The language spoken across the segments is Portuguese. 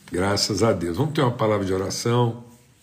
Graças a Deus. Vamos ter uma palavra de oração.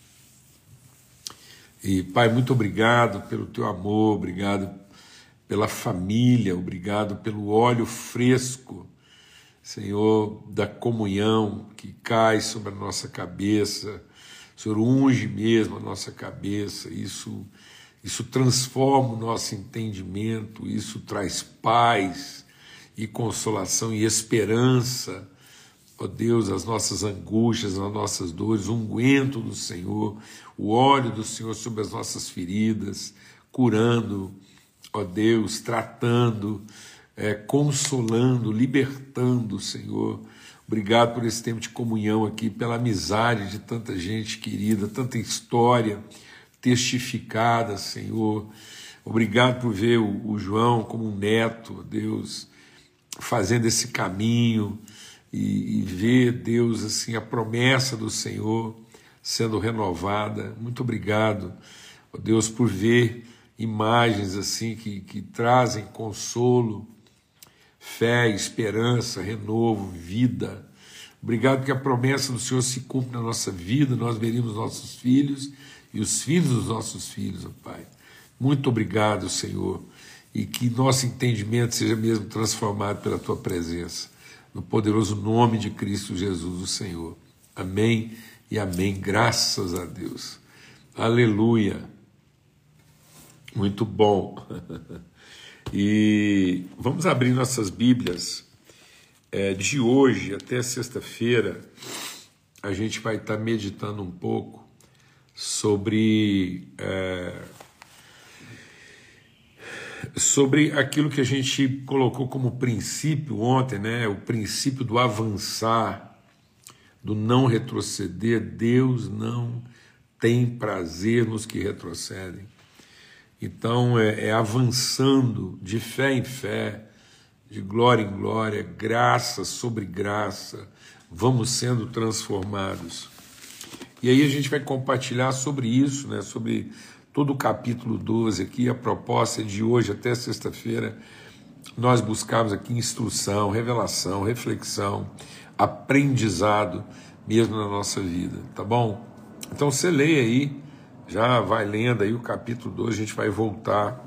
E, Pai, muito obrigado pelo teu amor, obrigado pela família, obrigado pelo óleo fresco, Senhor, da comunhão que cai sobre a nossa cabeça. O Senhor unge mesmo a nossa cabeça, isso transforma o nosso entendimento, isso traz paz e consolação e esperança. Ó Deus, as nossas angústias, as nossas dores, o unguento do Senhor, o óleo do Senhor sobre as nossas feridas, curando, ó Deus, tratando, consolando, libertando, Senhor. Obrigado por esse tempo de comunhão aqui, pela amizade de tanta gente querida, tanta história testificada, Senhor. Obrigado por ver o João como um neto, ó Deus, fazendo esse caminho, e ver, Deus, assim, a promessa do Senhor sendo renovada. Muito obrigado, ó Deus, por ver imagens assim que trazem consolo, fé, esperança, renovo, vida. Obrigado porque a promessa do Senhor se cumpre na nossa vida, nós veríamos nossos filhos e os filhos dos nossos filhos, ó Pai. Muito obrigado, Senhor, e que nosso entendimento seja mesmo transformado pela Tua presença. No poderoso nome de Cristo Jesus, o Senhor. Amém e amém. Graças a Deus. Aleluia. Muito bom. E vamos abrir nossas Bíblias. De hoje até sexta-feira, a gente vai estar meditando um pouco sobre aquilo que a gente colocou como princípio ontem, né? O princípio do avançar, do não retroceder. Deus não tem prazer nos que retrocedem. Então é avançando de fé em fé, de glória em glória, graça sobre graça, vamos sendo transformados. E aí a gente vai compartilhar sobre isso, né? Sobre todo o capítulo 12 aqui. A proposta de hoje até sexta-feira, nós buscamos aqui instrução, revelação, reflexão, aprendizado mesmo na nossa vida, tá bom? Então você lê aí, já vai lendo aí o capítulo 12, a gente vai voltar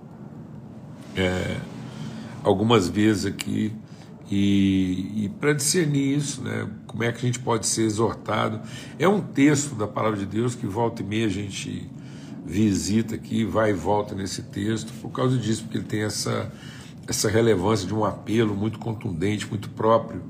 algumas vezes aqui e para discernir isso, né? Como é que a gente pode ser exortado. É um texto da palavra de Deus que volta e meia a gente visita aqui, vai e volta nesse texto, por causa disso, porque ele tem essa relevância de um apelo muito contundente, muito próprio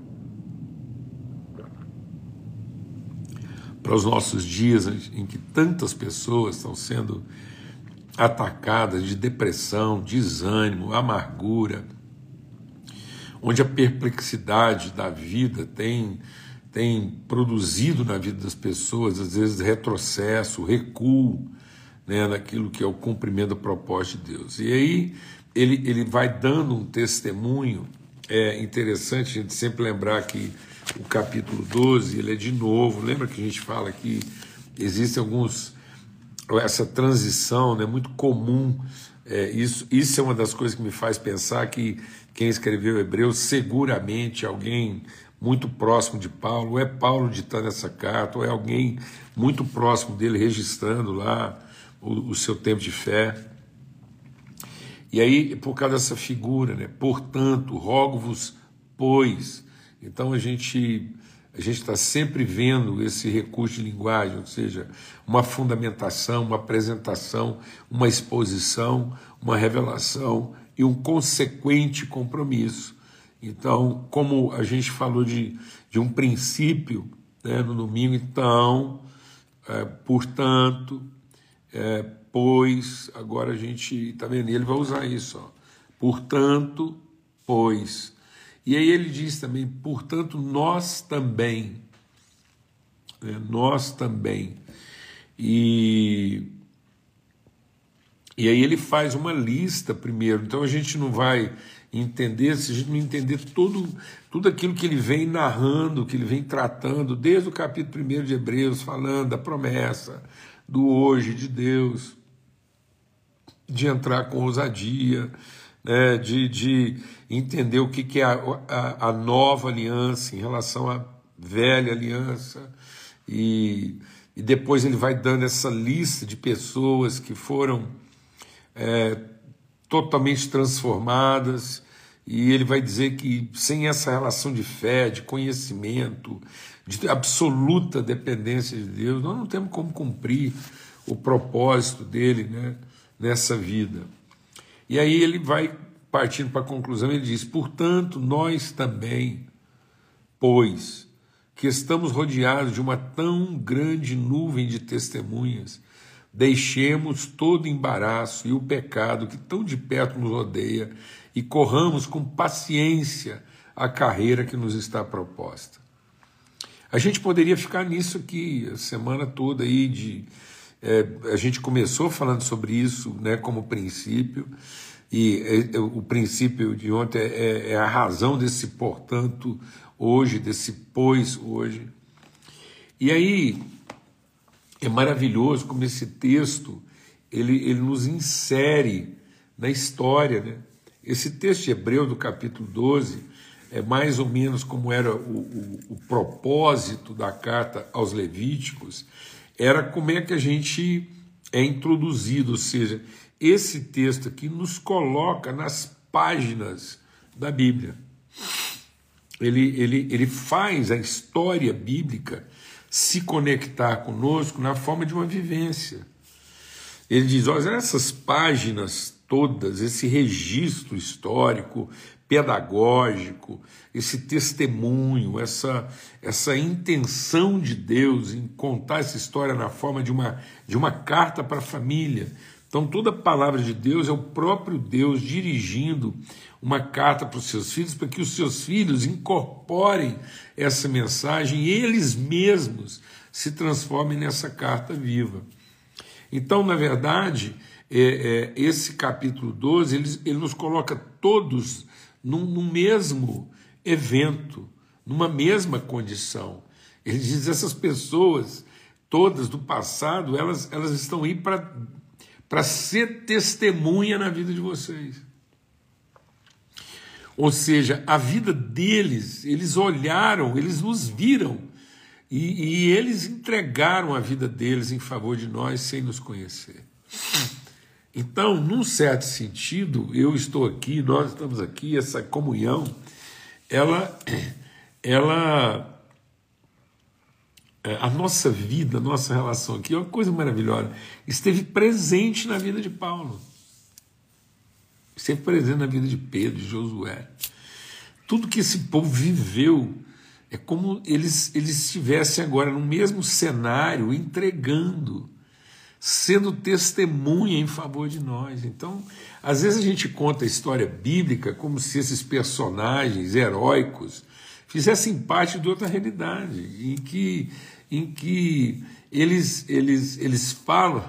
para os nossos dias, em que tantas pessoas estão sendo atacadas de depressão, desânimo, amargura, onde a perplexidade da vida tem produzido na vida das pessoas, às vezes, retrocesso, recuo, né, naquilo que é o cumprimento do propósito de Deus. E aí ele vai dando um testemunho. É interessante a gente sempre lembrar que o capítulo 12, ele é de novo, lembra que a gente fala que existem essa transição, né, muito comum. Isso é uma das coisas que me faz pensar que quem escreveu Hebreus seguramente alguém muito próximo de Paulo, ou é Paulo ditando essa carta, ou é alguém muito próximo dele registrando lá o seu tempo de fé. E aí, por causa dessa figura, né? Portanto, rogo-vos, pois. Então a gente está sempre vendo esse recurso de linguagem, ou seja, uma fundamentação, uma apresentação, uma exposição, uma revelação e um consequente compromisso. Então, como a gente falou de um princípio, né, no domingo, então, portanto, pois, agora a gente está vendo, ele vai usar isso, ó. Portanto, pois. E aí ele diz também, portanto, nós também. Nós também. E aí ele faz uma lista primeiro. Então a gente não vai entender, se a gente não entender tudo aquilo que ele vem narrando, que ele vem tratando, desde o capítulo 1 de Hebreus, falando da promessa, do hoje de Deus, de entrar com ousadia, né, de entender o que é a nova aliança em relação a velha aliança, e depois ele vai dando essa lista de pessoas que foram totalmente transformadas, e ele vai dizer que sem essa relação de fé, de conhecimento, de absoluta dependência de Deus, nós não temos como cumprir o propósito dele, né, nessa vida. E aí ele vai partindo para a conclusão, ele diz: portanto, nós também, pois que estamos rodeados de uma tão grande nuvem de testemunhas, deixemos todo embaraço e o pecado que tão de perto nos rodeia e corramos com paciência a carreira que nos está proposta. A gente poderia ficar nisso aqui a semana toda aí a gente começou falando sobre isso, né, como princípio, e o princípio de ontem é a razão desse portanto hoje, desse pois hoje. E aí é maravilhoso como esse texto ele nos insere na história, né? Esse texto de Hebreu do capítulo 12 é mais ou menos como era o propósito da carta aos Levíticos, era como é que a gente é introduzido, ou seja, esse texto aqui nos coloca nas páginas da Bíblia. Ele faz a história bíblica se conectar conosco na forma de uma vivência. Ele diz: olha, essas páginas todas, esse registro histórico, pedagógico, esse testemunho, essa intenção de Deus em contar essa história na forma de uma carta para a família. Então, toda a palavra de Deus é o próprio Deus dirigindo uma carta para os seus filhos, para que os seus filhos incorporem essa mensagem e eles mesmos se transformem nessa carta viva. Então, na verdade, esse capítulo 12, ele nos coloca todos num mesmo evento, numa mesma condição. Ele diz: essas pessoas todas do passado, elas estão aí para ser testemunha na vida de vocês. Ou seja, a vida deles, eles olharam, eles nos viram, e eles entregaram a vida deles em favor de nós sem nos conhecer. Então, num certo sentido, eu estou aqui, nós estamos aqui, essa comunhão, a nossa vida, a nossa relação aqui é uma coisa maravilhosa. Esteve presente na vida de Paulo, esteve presente na vida de Pedro, de Josué. Tudo que esse povo viveu é como eles estivessem agora no mesmo cenário, entregando, sendo testemunha em favor de nós. Então, às vezes a gente conta a história bíblica como se esses personagens heróicos fizessem parte de outra realidade, em que eles falam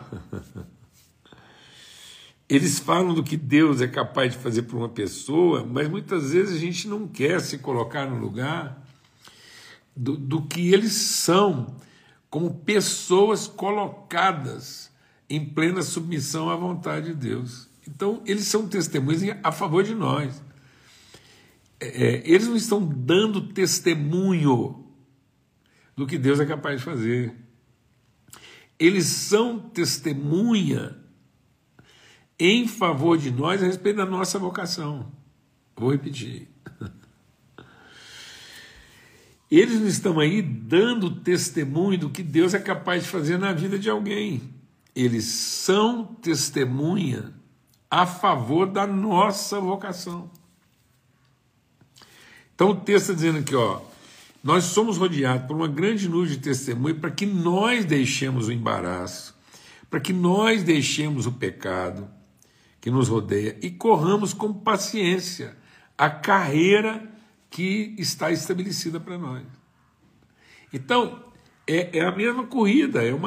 eles falam do que Deus é capaz de fazer por uma pessoa, mas muitas vezes a gente não quer se colocar no lugar do que eles são, como pessoas colocadas em plena submissão à vontade de Deus. Então, eles são testemunhas a favor de nós. Eles não estão dando testemunho do que Deus é capaz de fazer. Eles são testemunha em favor de nós a respeito da nossa vocação. Vou repetir. Eles não estão aí dando testemunho do que Deus é capaz de fazer na vida de alguém. Eles são testemunha a favor da nossa vocação. Então o texto está dizendo aqui, nós somos rodeados por uma grande nuvem de testemunho para que nós deixemos o embaraço, para que nós deixemos o pecado que nos rodeia e corramos com paciência a carreira que está estabelecida para nós. Então, é a mesma corrida, é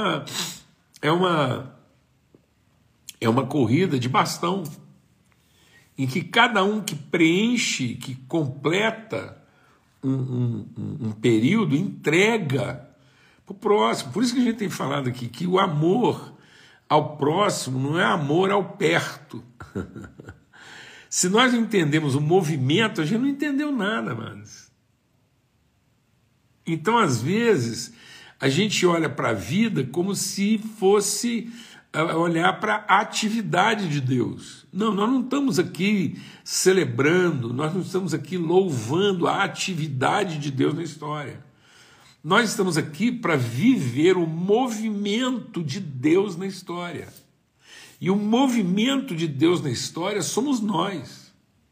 uma corrida de bastão, em que cada um que preenche, que completa um período, entrega para o próximo. Por isso que a gente tem falado aqui que o amor ao próximo não é amor ao perto. Se nós não entendemos o movimento, a gente não entendeu nada, mas Então, às vezes, a gente olha para a vida como se fosse olhar para a atividade de Deus. Não, nós não estamos aqui celebrando, nós não estamos aqui louvando a atividade de Deus na história. Nós estamos aqui para viver o movimento de Deus na história. E o movimento de Deus na história somos nós.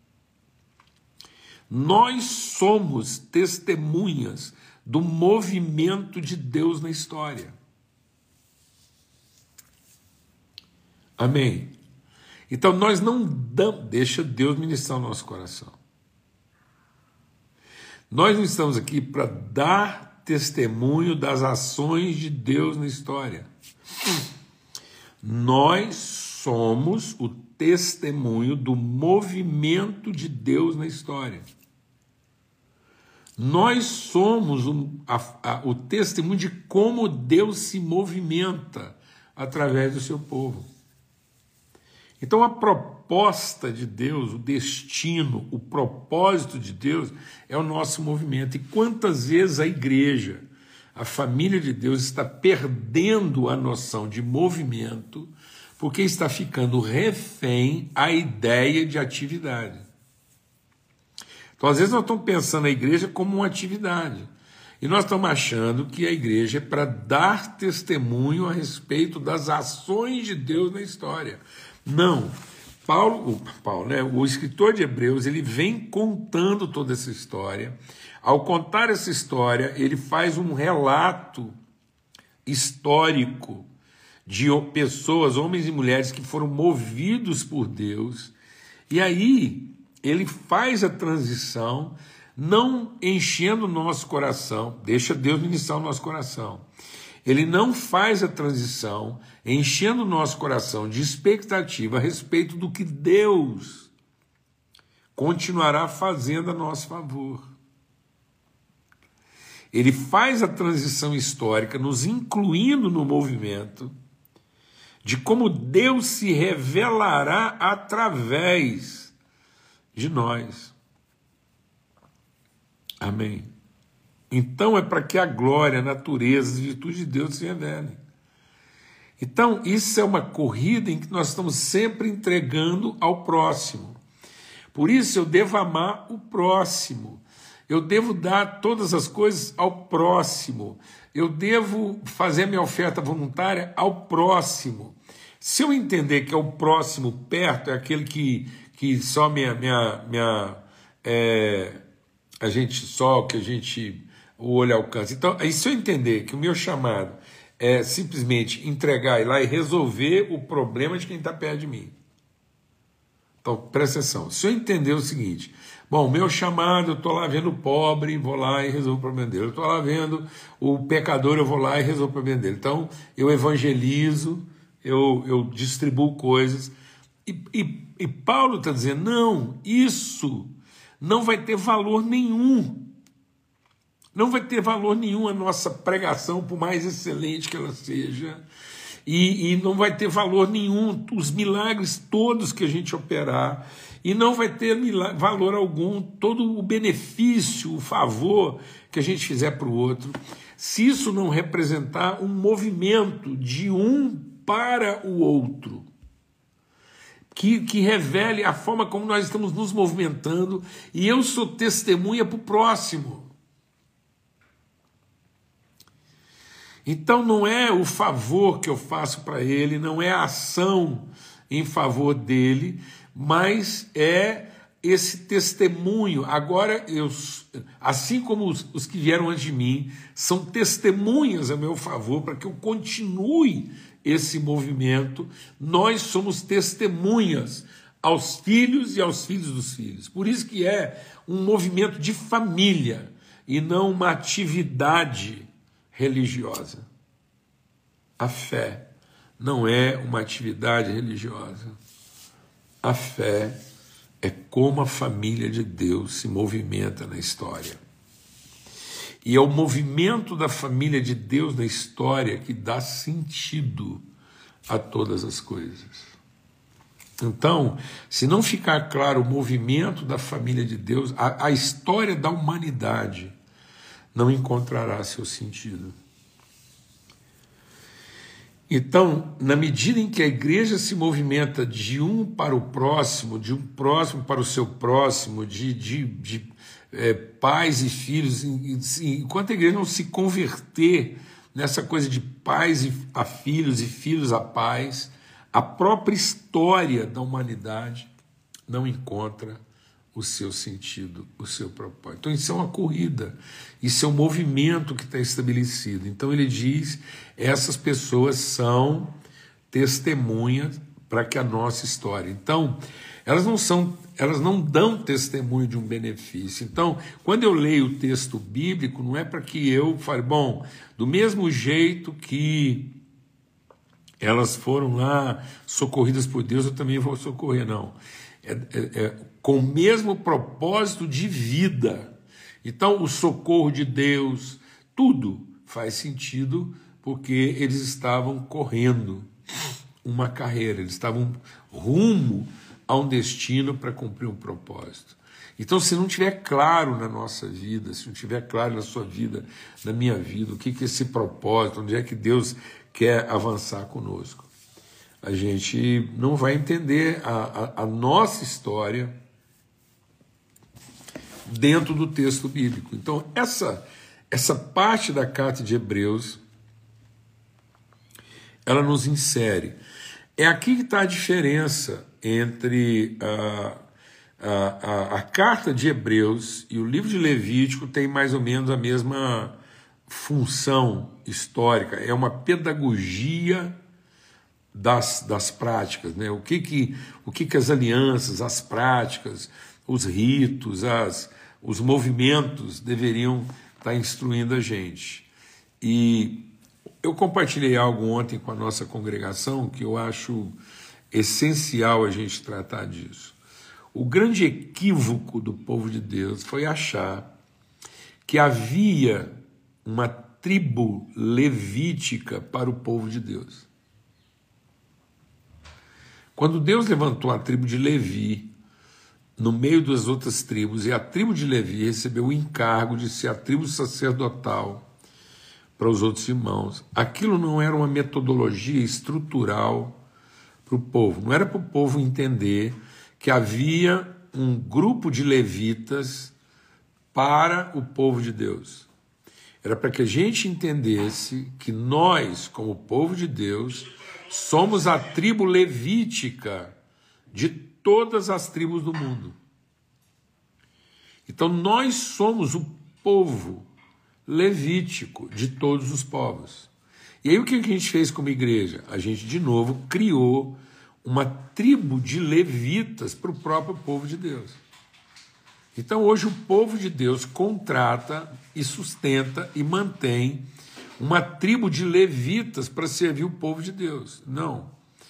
Nós somos testemunhas do movimento de Deus na história. Amém? Então nós não damos, deixa Deus ministrar o nosso coração. Nós não estamos aqui para dar testemunho das ações de Deus na história. Nós somos o testemunho do movimento de Deus na história. Nós somos o testemunho de como Deus se movimenta através do seu povo. Então a proposta de Deus, o destino, o propósito de Deus é o nosso movimento. E quantas vezes a igreja, a família de Deus está perdendo a noção de movimento porque está ficando refém à ideia de atividade. Então às vezes nós estamos pensando a igreja como uma atividade e nós estamos achando que a igreja é para dar testemunho a respeito das ações de Deus na história. Não, Paulo, o escritor de Hebreus, ele vem contando toda essa história. Ao contar essa história, ele faz um relato histórico de pessoas, homens e mulheres que foram movidos por Deus. E aí ele faz a transição, não enchendo o nosso coração, deixa Deus ministrar o nosso coração. Ele não faz a transição enchendo o nosso coração de expectativa a respeito do que Deus continuará fazendo a nosso favor. Ele faz a transição histórica, nos incluindo no movimento de como Deus se revelará através de nós. Amém. Então é para que a glória, a natureza, as virtudes de Deus se revelem. Então isso é uma corrida em que nós estamos sempre entregando ao próximo. Por isso eu devo amar o próximo. Eu devo dar todas as coisas ao próximo. Eu devo fazer minha oferta voluntária ao próximo. Se eu entender que é o próximo perto, é aquele que só o olho alcança. Então, aí se eu entender que o meu chamado é simplesmente entregar ir lá e resolver o problema de quem está perto de mim. Então, presta atenção. Se eu entender o seguinte, bom, o meu chamado, eu estou lá vendo o pobre, vou lá e resolvo o problema dele. Eu estou lá vendo o pecador, eu vou lá e resolvo o problema dele. Então, eu evangelizo, eu distribuo coisas. E Paulo está dizendo, não, isso não vai ter valor nenhum. Não vai ter valor nenhum a nossa pregação, por mais excelente que ela seja, e não vai ter valor nenhum os milagres todos que a gente operar, e não vai ter valor algum todo o benefício, o favor que a gente fizer para o outro, se isso não representar um movimento de um para o outro, que revele a forma como nós estamos nos movimentando, e eu sou testemunha para o próximo. Então não é o favor que eu faço para ele, não é a ação em favor dele, mas é esse testemunho. Agora, assim como os que vieram antes de mim, são testemunhas a meu favor para que eu continue esse movimento, nós somos testemunhas aos filhos e aos filhos dos filhos. Por isso que é um movimento de família e não uma atividade religiosa. A fé não é uma atividade religiosa. A fé é como a família de Deus se movimenta na história. E é o movimento da família de Deus na história que dá sentido a todas as coisas. Então, se não ficar claro o movimento da família de Deus, a história da humanidade não encontrará seu sentido. Então, na medida em que a igreja se movimenta de um para o próximo, de um próximo para o seu próximo, de pais e filhos, enquanto a igreja não se converter nessa coisa de pais a filhos e filhos a pais, a própria história da humanidade não encontra o seu sentido, o seu propósito. Então isso é uma corrida, isso é um movimento que está estabelecido. Então ele diz, essas pessoas são testemunhas para que a nossa história. Então, elas não dão testemunho de um benefício. Então, quando eu leio o texto bíblico, não é para que eu fale, bom, do mesmo jeito que elas foram lá socorridas por Deus, eu também vou socorrer, não. Com o mesmo propósito de vida. Então, o socorro de Deus, tudo faz sentido porque eles estavam correndo uma carreira, eles estavam rumo a um destino para cumprir um propósito. Então, se não tiver claro na nossa vida, se não tiver claro na sua vida, na minha vida, o que é esse propósito, onde é que Deus quer avançar conosco, a gente não vai entender a nossa história dentro do texto bíblico. Então, essa parte da carta de Hebreus, ela nos insere. É aqui que está a diferença entre a carta de Hebreus e o livro de Levítico. Tem mais ou menos a mesma função histórica, é uma pedagogia das práticas, né? O que as alianças, as práticas, os ritos, os movimentos deveriam estar instruindo a gente. E eu compartilhei algo ontem com a nossa congregação que eu acho essencial a gente tratar disso. O grande equívoco do povo de Deus foi achar que havia uma tribo levítica para o povo de Deus. Quando Deus levantou a tribo de Levi no meio das outras tribos, e a tribo de Levi recebeu o encargo de ser a tribo sacerdotal para os outros irmãos, aquilo não era uma metodologia estrutural para o povo, não era para o povo entender que havia um grupo de levitas para o povo de Deus. Era para que a gente entendesse que nós, como povo de Deus, somos a tribo levítica de todas as tribos do mundo. Então nós somos o povo levítico de todos os povos. E aí o que a gente fez como igreja? A gente de novo criou uma tribo de levitas para o próprio povo de Deus. Então hoje o povo de Deus contrata e sustenta e mantém uma tribo de levitas para servir o povo de Deus. Não.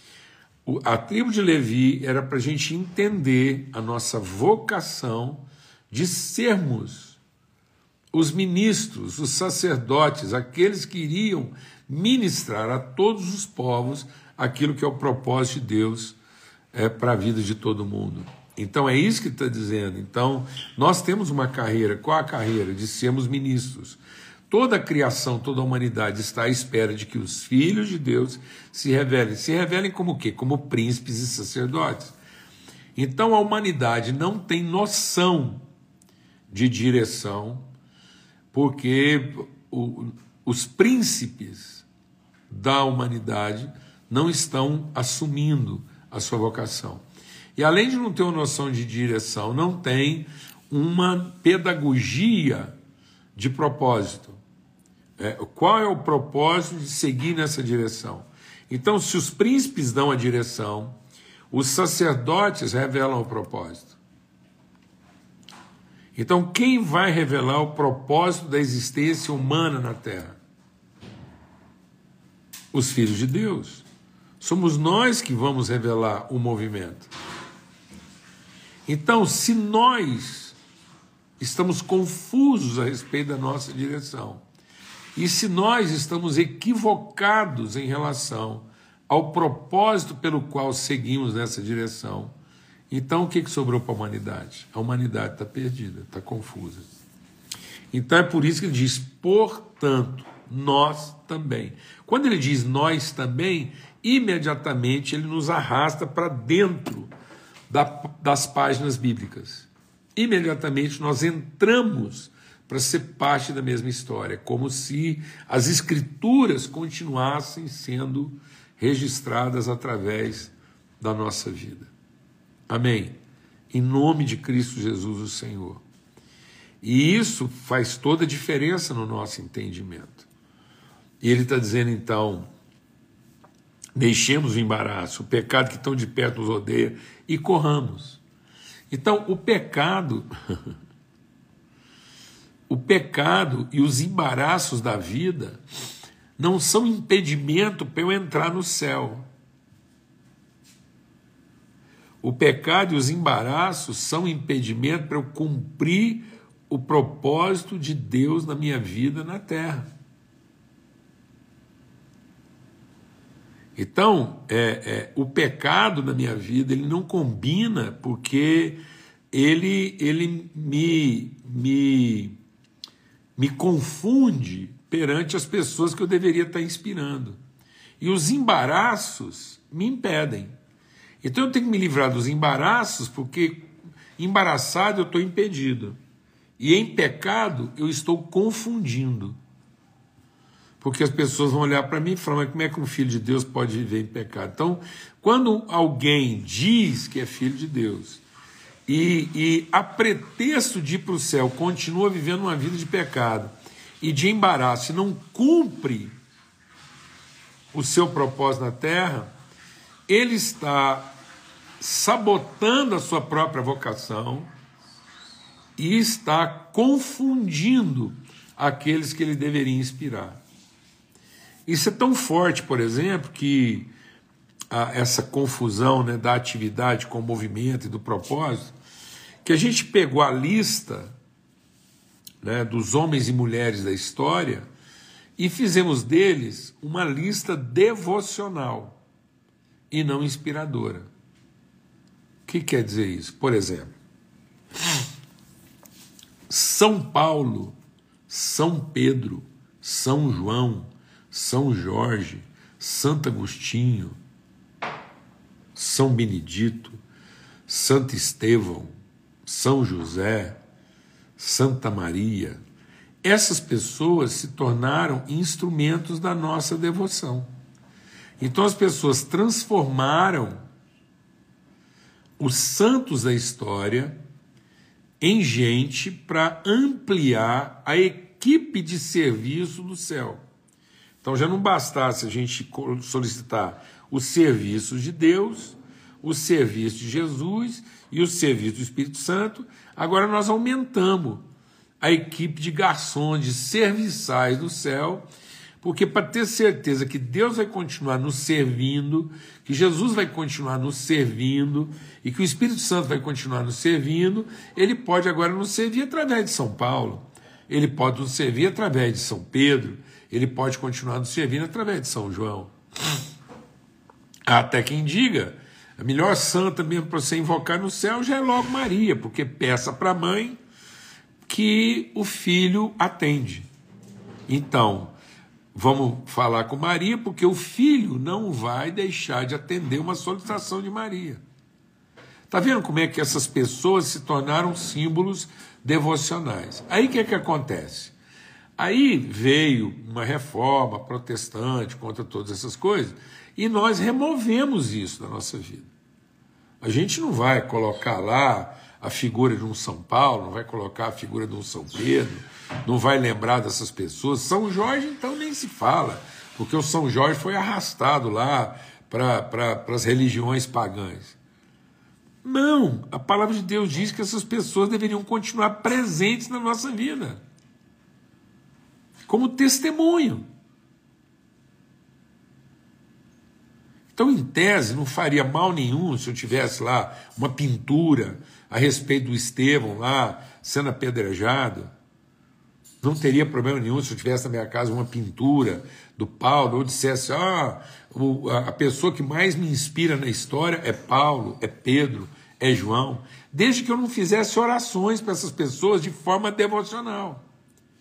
A tribo de Levi era para a gente entender a nossa vocação de sermos os ministros, os sacerdotes, aqueles que iriam ministrar a todos os povos aquilo que é o propósito de Deus para a vida de todo mundo. Então é isso que está dizendo. Então nós temos uma carreira. Qual a carreira? De sermos ministros. Toda a criação, toda a humanidade está à espera de que os filhos de Deus se revelem. Se revelem como o quê? Como príncipes e sacerdotes. Então a humanidade não tem noção de direção, porque os príncipes da humanidade não estão assumindo a sua vocação. E além de não ter uma noção de direção, não tem uma pedagogia de propósito. Qual é o propósito de seguir nessa direção? Então, se os príncipes dão a direção, os sacerdotes revelam o propósito. Então, quem vai revelar o propósito da existência humana na Terra? Os filhos de Deus. Somos nós que vamos revelar o movimento. Então, se nós estamos confusos a respeito da nossa direção, e se nós estamos equivocados em relação ao propósito pelo qual seguimos nessa direção, então o que sobrou para a humanidade? A humanidade está perdida, está confusa. Então é por isso que ele diz, portanto, nós também. Quando ele diz nós também, imediatamente ele nos arrasta para dentro das páginas bíblicas. Imediatamente nós entramos para ser parte da mesma história, como se as escrituras continuassem sendo registradas através da nossa vida. Amém? Em nome de Cristo Jesus, o Senhor. E isso faz toda a diferença no nosso entendimento. E ele está dizendo, então, deixemos o embaraço, o pecado que tão de perto nos odeia, e corramos. Então, o pecado e os embaraços da vida não são impedimento para eu entrar no céu. O pecado e os embaraços são impedimento para eu cumprir o propósito de Deus na minha vida na terra. Então, o pecado na minha vida ele não combina porque ele me confunde perante as pessoas que eu deveria estar inspirando. E os embaraços me impedem. Então eu tenho que me livrar dos embaraços, porque embaraçado eu estou impedido. E em pecado eu estou confundindo. Porque as pessoas vão olhar para mim e falar, mas como é que um filho de Deus pode viver em pecado? Então, quando alguém diz que é filho de Deus e a pretexto de ir para o céu continua vivendo uma vida de pecado e de embaraço e não cumpre o seu propósito na terra, ele está sabotando a sua própria vocação e está confundindo aqueles que ele deveria inspirar. Isso é tão forte, por exemplo, que essa confusão, né, da atividade com o movimento e do propósito, que a gente pegou a lista, né, dos homens e mulheres da história e fizemos deles uma lista devocional e não inspiradora. O que quer dizer isso? Por exemplo, São Paulo, São Pedro, São João, São Jorge, Santo Agostinho, São Benedito, Santo Estevão, São José, Santa Maria, essas pessoas se tornaram instrumentos da nossa devoção. Então as pessoas transformaram os santos da história em gente para ampliar a equipe de serviço do céu. Então já não bastasse a gente solicitar os serviços de Deus, o serviço de Jesus e o serviço do Espírito Santo, agora nós aumentamos a equipe de garçons, de serviçais do céu, porque para ter certeza que Deus vai continuar nos servindo, que Jesus vai continuar nos servindo e que o Espírito Santo vai continuar nos servindo, ele pode agora nos servir através de São Paulo, ele pode nos servir através de São Pedro, ele pode continuar nos servindo através de São João. Há até quem diga, a melhor santa mesmo para você invocar no céu já é logo Maria, porque peça para a mãe que o filho atende. Então, vamos falar com Maria, porque o filho não vai deixar de atender uma solicitação de Maria. Está vendo como é que essas pessoas se tornaram símbolos devocionais? Aí o que é que acontece? Aí veio uma reforma protestante contra todas essas coisas e nós removemos isso da nossa vida. A gente não vai colocar lá a figura de um São Paulo, não vai colocar a figura de um São Pedro, não vai lembrar dessas pessoas. São Jorge, então, nem se fala, porque o São Jorge foi arrastado lá para as religiões pagãs. Não, a palavra de Deus diz que essas pessoas deveriam continuar presentes na nossa vida, como testemunho. Então, em tese, não faria mal nenhum se eu tivesse lá uma pintura a respeito do Estevão lá sendo apedrejado. Não teria problema nenhum se eu tivesse na minha casa uma pintura do Paulo, ou dissesse, a pessoa que mais me inspira na história é Paulo, é Pedro, é João, desde que eu não fizesse orações para essas pessoas de forma devocional.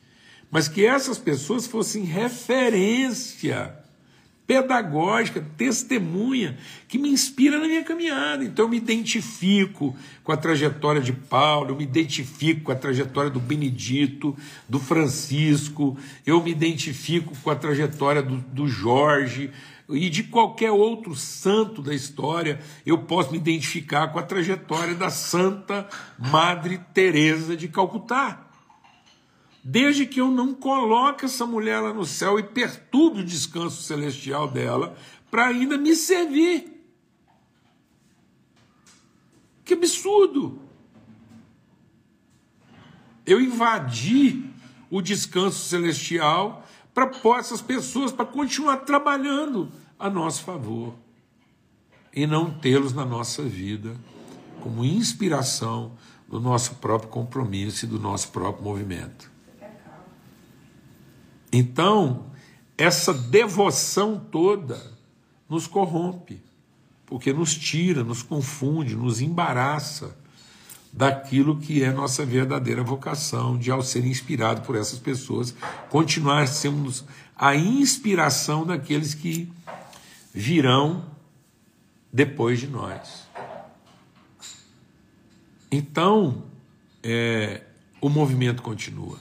mas que essas pessoas fossem referência pedagógica, testemunha, que me inspira na minha caminhada. Então eu me identifico com a trajetória de Paulo, eu me identifico com a trajetória do Benedito, do Francisco, eu me identifico com a trajetória do Jorge e de qualquer outro santo da história. Eu posso me identificar com a trajetória da Santa Madre Teresa de Calcutá. Desde que eu não coloque essa mulher lá no céu e perturbe o descanso celestial dela para ainda me servir. Que absurdo! Eu invadi o descanso celestial para pôr essas pessoas para continuar trabalhando a nosso favor e não tê-los na nossa vida como inspiração do nosso próprio compromisso e do nosso próprio movimento. Então, essa devoção toda nos corrompe, porque nos tira, nos confunde, nos embaraça daquilo que é nossa verdadeira vocação, de, ao ser inspirado por essas pessoas, continuar sendo a inspiração daqueles que virão depois de nós. Então, o movimento continua.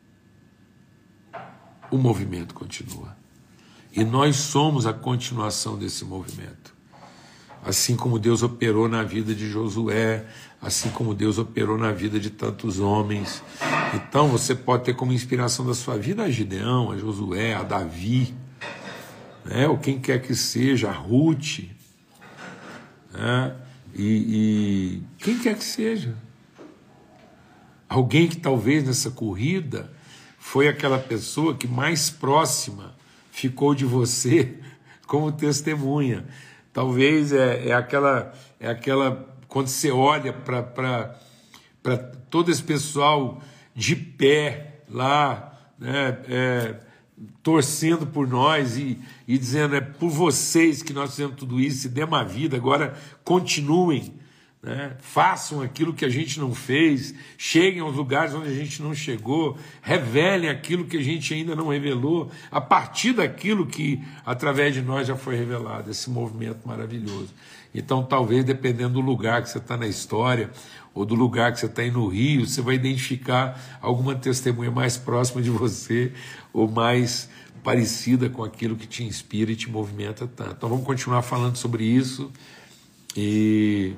O movimento continua. E nós somos a continuação desse movimento. Assim como Deus operou na vida de Josué, assim como Deus operou na vida de tantos homens. Então você pode ter como inspiração da sua vida a Gideão, a Josué, a Davi, né? Ou quem quer que seja, a Ruth, né? E quem quer que seja. Alguém que talvez nessa corrida foi aquela pessoa que mais próxima ficou de você como testemunha. Talvez é aquela quando você olha para todo esse pessoal de pé lá, né, torcendo por nós e dizendo, é por vocês que nós fizemos tudo isso, e demos a vida, agora continuem, né? Façam aquilo que a gente não fez, cheguem aos lugares onde a gente não chegou, revelem aquilo que a gente ainda não revelou, a partir daquilo que através de nós já foi revelado, esse movimento maravilhoso. Então talvez dependendo do lugar que você está na história, ou do lugar que você está aí no Rio, você vai identificar alguma testemunha mais próxima de você, ou mais parecida com aquilo que te inspira e te movimenta tanto. Então vamos continuar falando sobre isso. E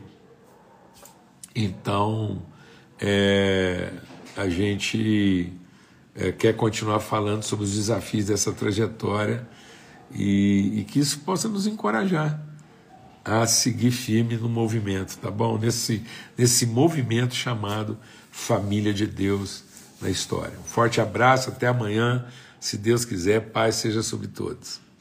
então, a gente quer continuar falando sobre os desafios dessa trajetória e que isso possa nos encorajar a seguir firme no movimento, tá bom? Nesse movimento chamado Família de Deus na história. Um forte abraço, até amanhã, se Deus quiser, paz seja sobre todos.